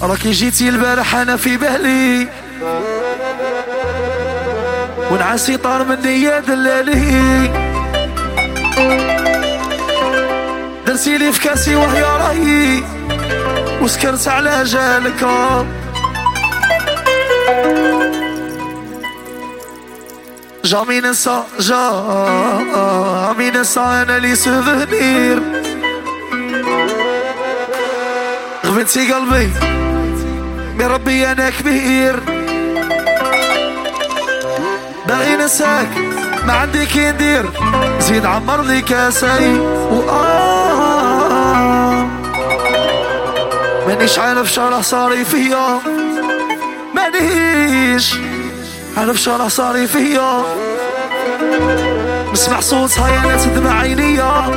راكي جيتي البارح انا في بالي ونعاسي طار مني يا دلالي درتي لي في كاسي وهي راهي وسكرت على جالك جامي ننسى جامي ننسى انا لي سوفونير غبنتي قلبي بربي انا كبير باغي ننساك ما عندي كي ندير زيد عمر لي كاسي مانيش عارف شرح صاري فيا مانيش عارف شرح صاري فيا نسمع صوتها يا ناس دمع عينيا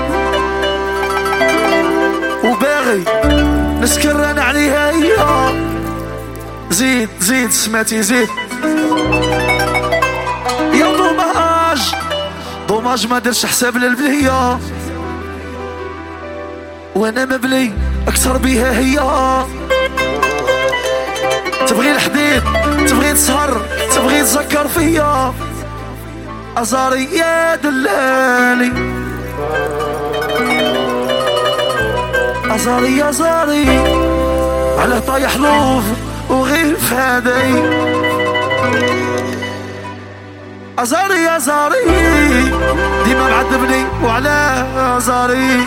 وباغي نسكر انا عليها هي زيد زيد سمعتي زيد يا دوماج دوماج ما درش حساب للبلية وانا مبلي اكثر بيها هي تبغي الحديد تبغي تسهر تبغي تذكر فيا ازاري يا دلالي ازاري يا زاري على طايح لوف وغير فادي ازاري يا زاري ديما معذبني وعلى ازاري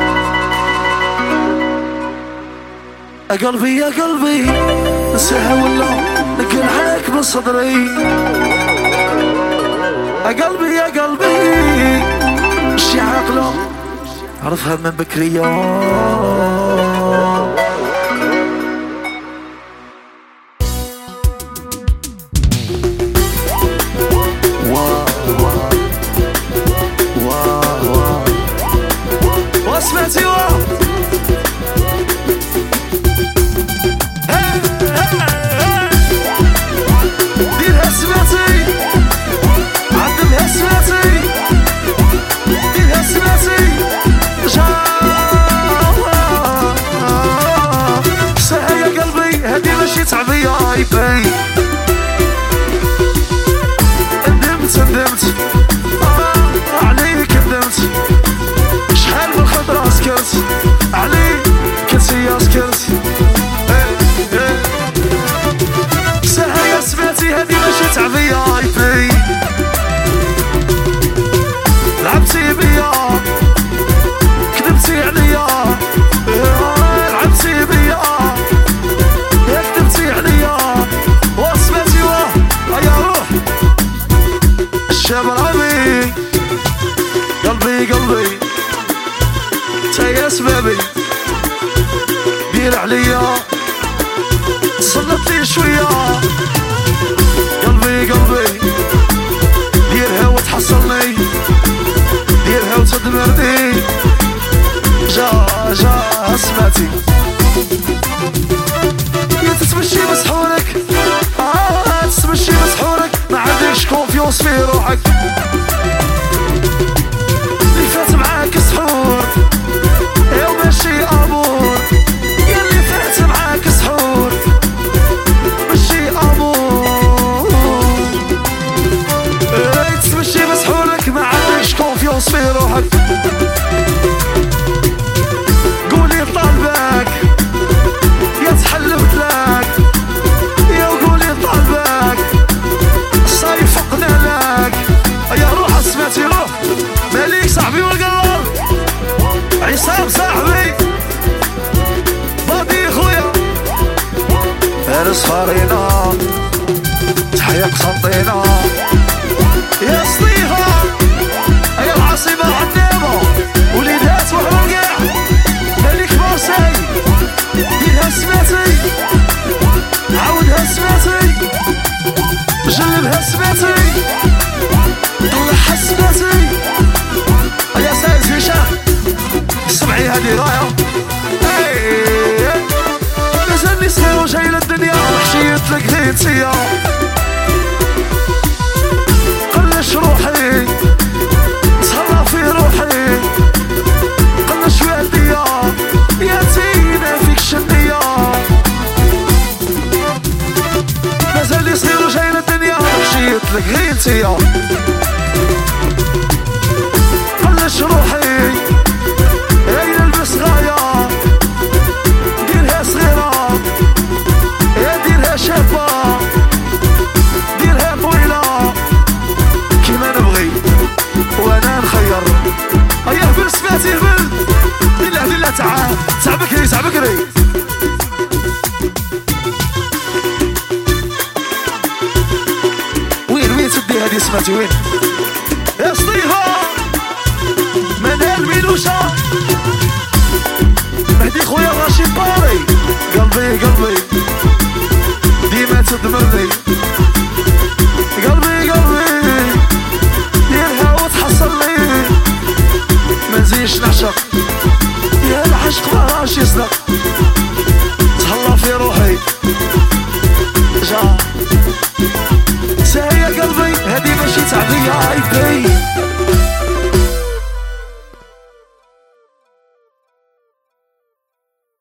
قلبي يا قلبي نساها ولا نقلعك من صدري قلبي يا قلبي مشي عاقله عرفها من بكرية واسمعتي ديرها سمعتي عدمها سمعتي ديرها سمعتي ساها يا قلبي هدي ماشي تعبية يبي ندمت ندمت عليك ندمت شحال من خطرة سكرت عليك كنتي يا سكرت ساها يا سمعتي هدي ماشي تعبية يبي لعبتي بيا كذبتي عليا لعبتي بيا كذبتي عليا وسمعتي يا روح الشاب ربي قلبي قلبي تايا سبابي دير عليا سلطتي شوية قلبي قلبي ديرها وتحصلني ديرها وتدمرني جا سمعتي يا تتمشي بسحورك تتمشي بسحورك ما عندكش كونفيونس في روحك اللي فات معاك سحور يا وماشي امور يا اللي فات معاك سحور ماشي امور تتمشي بسحورك ما عندكش كونفيونس في روحك قولي طالبك يا تحلفت لك يا قولي طالبك صيفقنا لك يا روح سمعتي روح ماليك صاحبي والقلب عصام صاحبي بادي خويا فارس فارينا تحيا قسنطينة يا صديقة يا العاصمة عنابة وليدات وهرقع مالك مرسي ديرها سمعتي عاودها سمعتي جلبها سمعتي طلعها سمعتي يا سايز هشام سمعي هادي راية مازالني صغير وجاي للدنيا وحشيت لك ذيتيا قلش روحي تهلا في روحي قلش والديا يا زينة فيك شنية راني صغير وجاي للدنيا مشيت لك غير انتيا قلش روحي هاي نلبس غاية ديرها صغيرة يا ديرها شابة ديرها طويلة كيما نبغي وانا نخير هيا هبل سمعتي هبل ديلا تعال تاع بكري تاع بكري وين تدي هادي سمعتي وين يا صديقة منال ميلوشا مهدي خويا رشيد باري قلبي ديما تدمرني قلبي ديرها وتحصلني منزيش نعشق يا العشق ماهاش يصدق تهلا في روحي جا سايا قلبي هادي ماشي تعبية عيبي